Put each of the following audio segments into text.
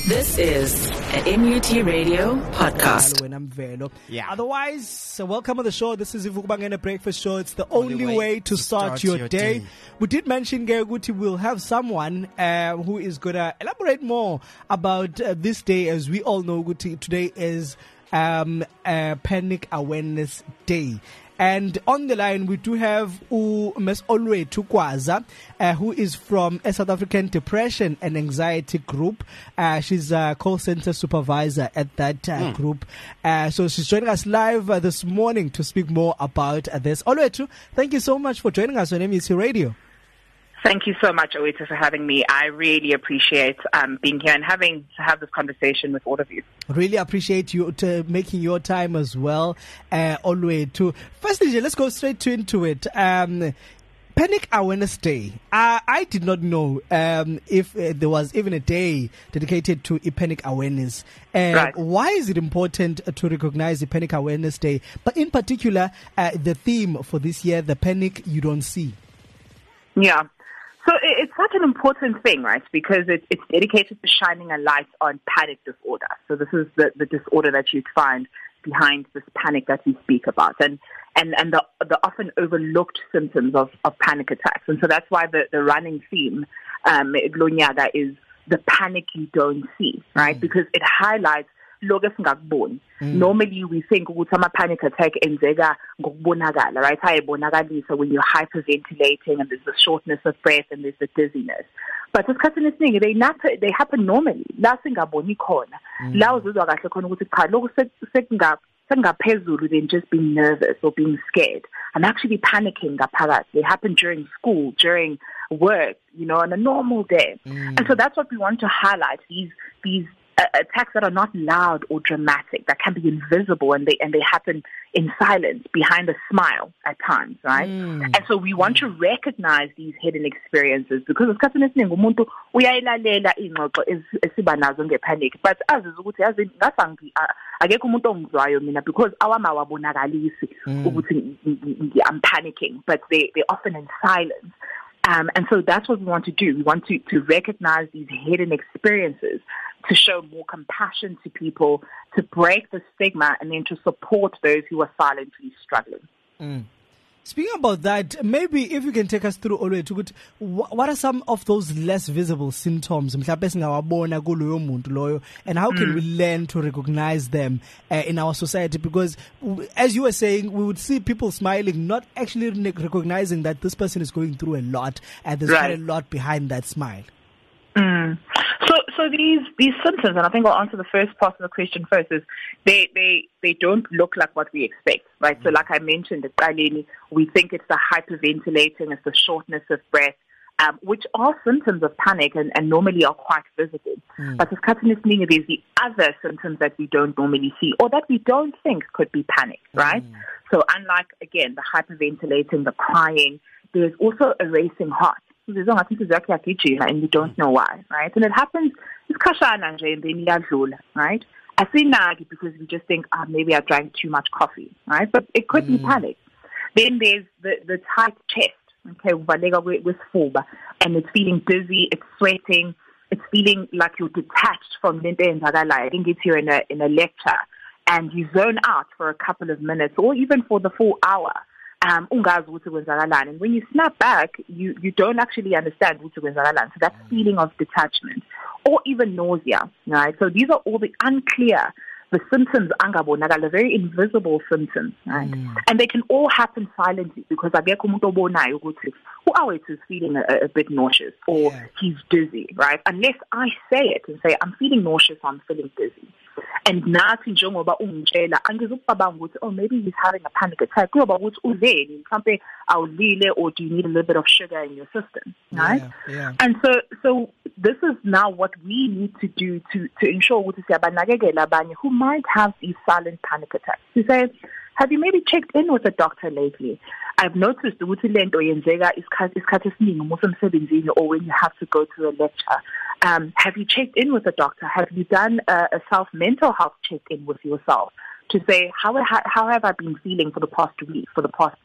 This is an NUT Radio podcast. Yeah. Otherwise, welcome on the show. This is Ivukubangene Breakfast Show. It's the only way to start your day. We did mention, Geguti, we'll have someone who is going to elaborate more about this day. As we all know, Guti, today is Panic Awareness Day. And on the line, we do have Ms. Olwethu Khwaza, who is from a South African Depression and Anxiety Group. She's a call center supervisor at that group. So she's joining us live this morning to speak more about this. Olwethu, thank you so much for joining us on MEC Radio. Thank you so much, Awita, for having me. I really appreciate being here and having to have this conversation with all of you. Really appreciate you making your time as well, Olwethu. Firstly, let's go straight into it. Panic Awareness Day. I did not know if there was even a day dedicated to panic awareness. Right. Why is it important to recognize the Panic Awareness Day? But in particular, the theme for this year, the panic you don't see. Yeah. So it's such an important thing, right? Because it's dedicated to shining a light on panic disorder. So this is the disorder that you'd find behind this panic that we speak about, and the often overlooked symptoms of panic attacks. And so that's why the running theme, Glonyaga, is the panic you don't see, right? Because it highlights normally we think ukuthi ama-panic attack enzeka ngokubonakala, right? Ayebonakalisa when you're hyperventilating and there's the shortness of breath and there's the dizziness. But esikhathini esiningi they happen normally. La singaboni khona. La uzizwa kahle khona ukuthi cha lokho sekungaphezulu than just being nervous or being scared. I'm actually panicking ngaphakathi. They happen during school, during work, on a normal day. And so that's what we want to highlight, these attacks that are not loud or dramatic, that can be invisible, and they happen in silence, behind a smile at times, right? And so we want to recognize these hidden experiences, because esikhathini esiningi umuntu uyayilalela ingxoxo esiba nazo ngepanic, but aziz ukuthi ngathi akekho umuntu ongizwayo mina, because awami awabonakalisi ukuthi I'm panicking, but they're often in silence. And so that's what we want to do. We want to recognize these hidden experiences, to show more compassion to people, to break the stigma, and then to support those who are silently struggling. Speaking about that, maybe if you can take us through, what are some of those less visible symptoms, and how can we learn to recognize them in our society? Because, as you were saying, we would see people smiling, not actually recognizing that this person is going through a lot, and there's quite a lot behind that smile. So these symptoms, and I think I'll answer the first part of the question first, is they don't look like what we expect, right? So like I mentioned, we think it's the hyperventilating, it's the shortness of breath, which are symptoms of panic and normally are quite visible. But there's the other symptoms that we don't normally see, or that we don't think could be panic, right? So unlike, again, the hyperventilating, the crying, there's also a racing heart. And you don't know why, right? And it happens, it's kashana and then iyadlula, right? Asinagi because we just think, maybe I drank too much coffee, right? But it could be panic. Then there's the tight chest, okay, with fuba, and it's feeling dizzy, it's sweating, it's feeling like you're detached from Lente and Zagala. I think it's here in a lecture, and you zone out for a couple of minutes or even for the full hour. And when you snap back, you don't actually understand so that feeling of detachment or even nausea, right? So these are all the unclear, the symptoms, are very invisible symptoms, right? And they can all happen silently, because who is feeling a bit nauseous or he's dizzy, right? Unless I say it and say, I'm feeling nauseous, I'm feeling dizzy. And nathi njengoba ungitshela angizukubabanga ukuthi maybe he's having a panic attack, kuyoba ukuthi uzeni mhlawumbe awulile, or do you need a little bit of sugar in your system, right? And so this is now what we need to do to ensure ukuthi siyabanakekela abanye who might have these silent panic attacks. To say, have you maybe checked in with a doctor lately? I've noticed ukuthi lento yenzeka isikhathi esiningi uma usemsebenzini or when you have to go to a lecture. Have you checked in with a doctor? Have you done a self-mental health check-in with yourself to say, how have I been feeling for the past week, for the past month?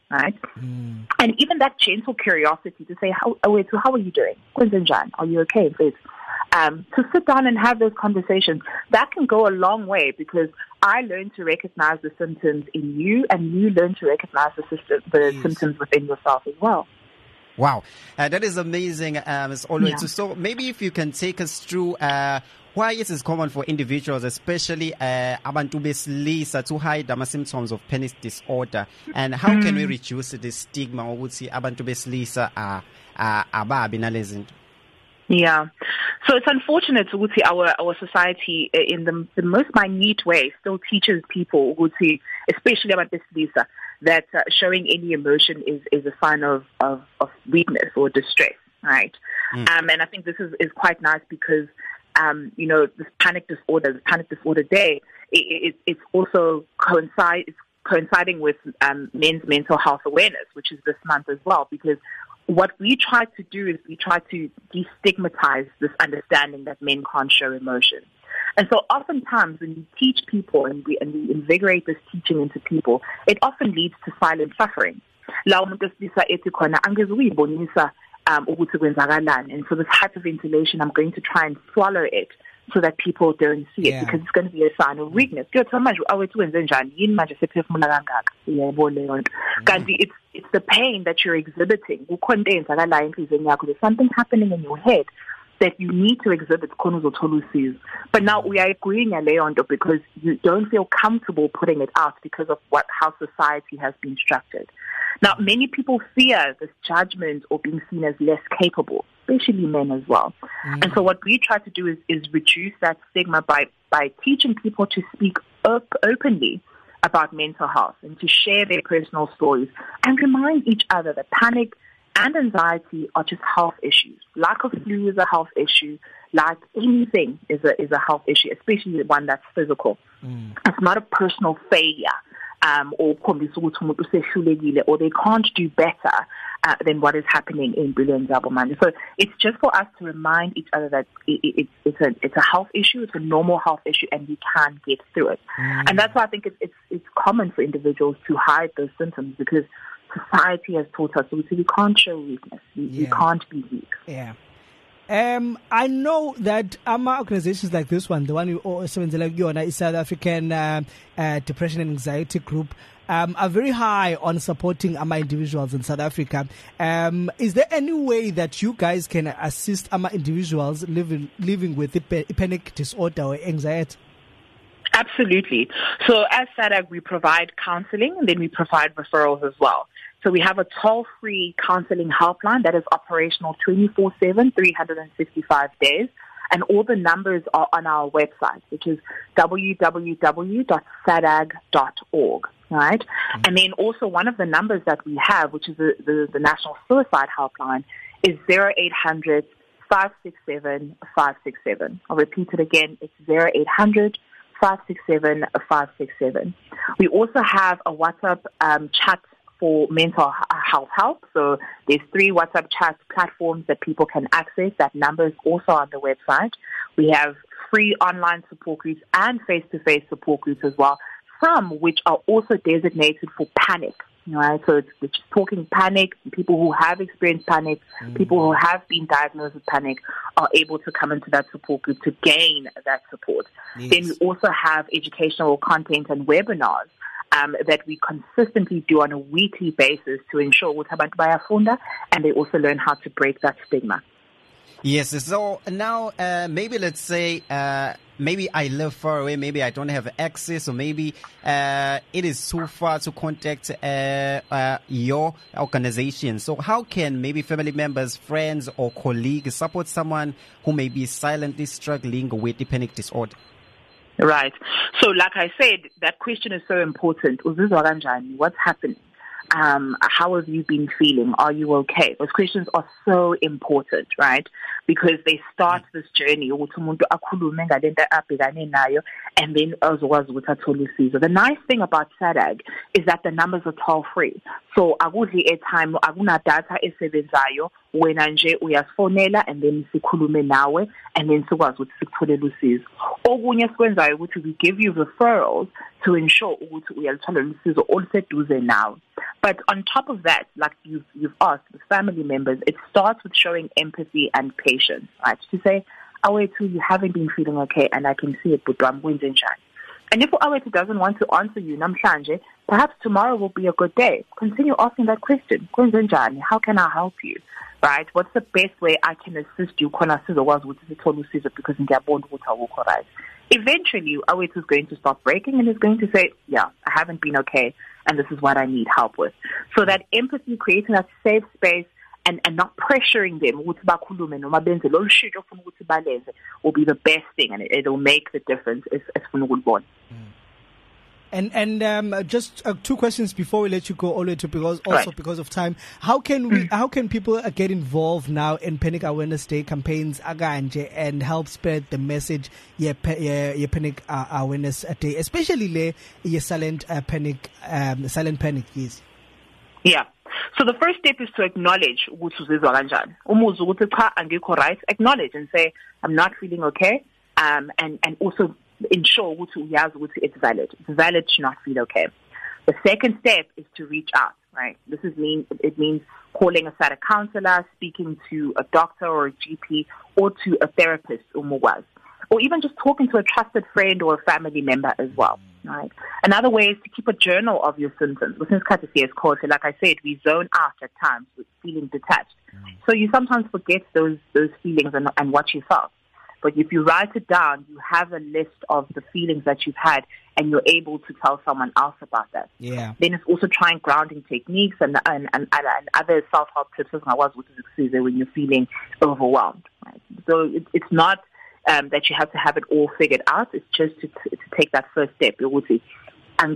right? And even that gentle curiosity to say, how are you doing? Are you okay? To sit down and have those conversations, that can go a long way, because I learned to recognize the symptoms in you, and you learn to recognize the symptoms within yourself as well. Wow, that is amazing, Ms. Oluwethu. So maybe if you can take us through why it is common for individuals, especially abantu besilisa, to hide the symptoms of panic disorder, and how can we reduce the stigma ukuthi abantu besilisa ababi nalezinto? Yeah. So it's unfortunate ukuthi our society in the most minute way still teaches people ukuthi, especially about besilisa, that showing any emotion is a sign of weakness or distress, right? And I think this is quite nice because this panic disorder day, it's also coinciding with men's mental health awareness, which is this month as well, because what we try to do is we try to destigmatize this understanding that men can't show emotion. And so oftentimes when we teach people and we invigorate this teaching into people, it often leads to silent suffering. And so this hyperventilation, I'm going to try and swallow it so that people don't see it, because it's going to be a sign of weakness. It's the pain that you're exhibiting. There's something happening in your head that you need to exhibit. But now we are agreeing, because you don't feel comfortable putting it out because of how society has been structured. Now, many people fear this judgment or being seen as less capable, especially men as well. And so what we try to do is reduce that stigma by teaching people to speak openly about mental health and to share their personal stories and remind each other that panic and anxiety are just health issues. Like a flu is a health issue. Like anything is a health issue, especially one that's physical. It's not a personal failure. Or they can't do better than what is happening in Brilliant Double-Minded. So it's just for us to remind each other that it's a health issue, it's a normal health issue, and we can get through it. And that's why I think it's common for individuals to hide those symptoms, because society has taught us that we can't show weakness. You can't be weak. Yeah. I know that organizations like this one, the one you also like you is South African Depression and Anxiety Group, are very high on supporting individuals in South Africa. Is there any way that you guys can assist individuals living with panic disorder or anxiety? Absolutely. So as SADAG, we provide counseling, and then we provide referrals as well. So we have a toll-free counseling helpline that is operational 24/7, 365 days. And all the numbers are on our website, which is www.sadag.org, right? And then also one of the numbers that we have, which is the National Suicide Helpline, is 0800 567 567. I'll repeat it again. It's 0800 567 567. We also have a WhatsApp chat for mental health help. So there's 3 WhatsApp chat platforms that people can access. That number is also on the website. We have free online support groups and face-to-face support groups as well, some which are also designated for panic. Right? So it's talking panic. People who have experienced panic, people who have been diagnosed with panic are able to come into that support group to gain that support. Yes. Then we also have educational content and webinars that we consistently do on a weekly basis to ensure and they also learn how to break that stigma. Yes, so now maybe let's say maybe I live far away, maybe I don't have access, or maybe it is too far to contact your organization. So how can maybe family members, friends or colleagues support someone who may be silently struggling with the panic disorder? Right. So like I said, that question is so important. What's happening? How have you been feeling? Are you okay? Those questions are so important, right? Because they start this journey. And then the nice thing about SADAG is that the numbers are toll-free. So airtime, data esebenzayo, wena nje uyasifonela and then sikhulume nawe and then sikwazi ukuthi sikuthole usizo. Okunye sikwenzayo ukuthi we give you referrals to ensure ukuthi uyaluthola usizo oluseduze now. But on top of that, like you've asked the family members, it starts with showing empathy and patience, right? To say, Awethu, you haven't been feeling okay, and I can see it, but I'm going to shine. And if Awethu doesn't want to answer you, namhlanje, perhaps tomorrow will be a good day. Continue asking that question. How can I help you? Right? What's the best way I can assist you? Because eventually, Awethu is going to start breaking and is going to say, yeah, I haven't been okay, and this is what I need help with. So that empathy, creating that safe space, and not pressuring them will be the best thing, and it'll make the difference. And just 2 questions before we let you go, Olwethu, because of time. How can people get involved now in Panic Awareness Day campaigns and help spread the message Panic Awareness Day, especially silent panic, yes. Yeah. So the first step is to acknowledge acknowledge and say, I'm not feeling okay, and also ensure it's valid. It's valid to not feel okay. The second step is to reach out, right? It means calling a SADC counselor, speaking to a doctor or a GP, or to a therapist, or even just talking to a trusted friend or a family member as well. Right. Another way is to keep a journal of your symptoms. Since courtesy is called, like I said, we zone out at times with feeling detached. So you sometimes forget those feelings and what you felt. But if you write it down, you have a list of the feelings that you've had, and you're able to tell someone else about that. Yeah. Then it's also trying grounding techniques and other self-help tips as well, which is when you're feeling overwhelmed. Right? So it's not that you have to have it all figured out. It's just to take that first step. You would say, and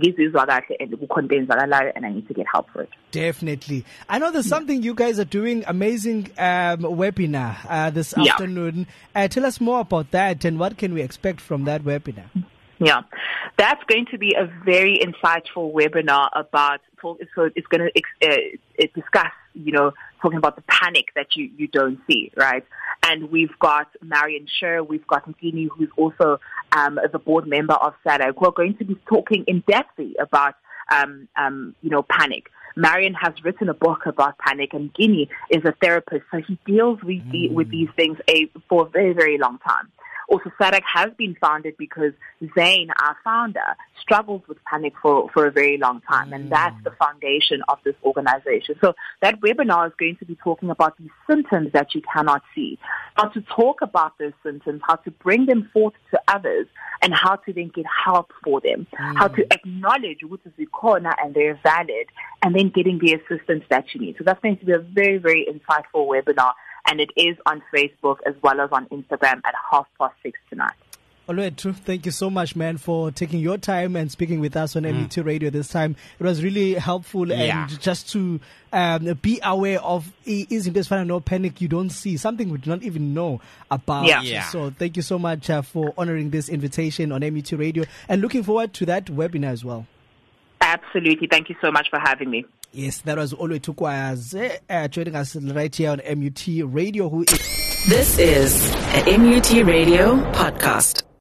I need to get help for it. Definitely. I know there's something you guys are doing, amazing webinar this afternoon. Tell us more about that, and what can we expect from that webinar? Yeah, that's going to be a very insightful webinar about. So it's going to discuss, talking about the panic that you don't see, right? And we've got Marion Sher, we've got Ngini, who's also the board member of SADC, who are going to be talking in depth about panic. Marion has written a book about panic, and Ngini is a therapist, so he deals with these things for a very, very long time. Also, SADC has been founded because Zane, our founder, struggles with panic for a very long time, and that's the foundation of this organization. So that webinar is going to be talking about these symptoms that you cannot see, how to talk about those symptoms, how to bring them forth to others, and how to then get help for them, how to acknowledge what is the corner and they're valid, and then getting the assistance that you need. So that's going to be a very, very insightful webinar. And it is on Facebook as well as on Instagram at 6:30 tonight. Olwethu, thank you so much, man, for taking your time and speaking with us on MET Radio this time. It was really helpful, and just to be aware of isn't this no panic you don't see, something we do not even know about. So thank you so much for honoring this invitation on MET Radio, and looking forward to that webinar as well. Absolutely. Thank you so much for having me. Yes, that was Olwethu Kwayaze joining us right here on MET Radio. This is a MET Radio podcast.